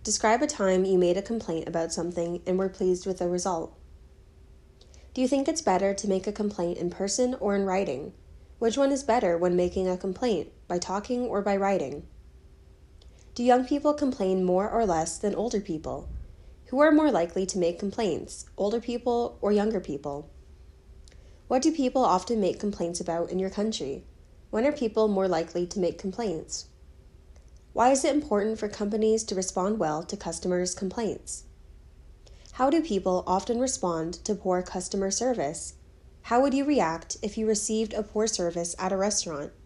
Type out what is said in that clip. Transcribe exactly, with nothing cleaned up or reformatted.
Describe a time you made a complaint about something and were pleased with the result. Do you think it's better to make a complaint in person or in writing? Which one is better when making a complaint, by talking or by writing? Do young people complain more or less than older people? Who are more likely to make complaints, older people or younger people? What do people often make complaints about in your country? When are people more likely to make complaints? Why is it important for companies to respond well to customers' complaints? How do people often respond to poor customer service? How would you react if you received a poor service at a restaurant?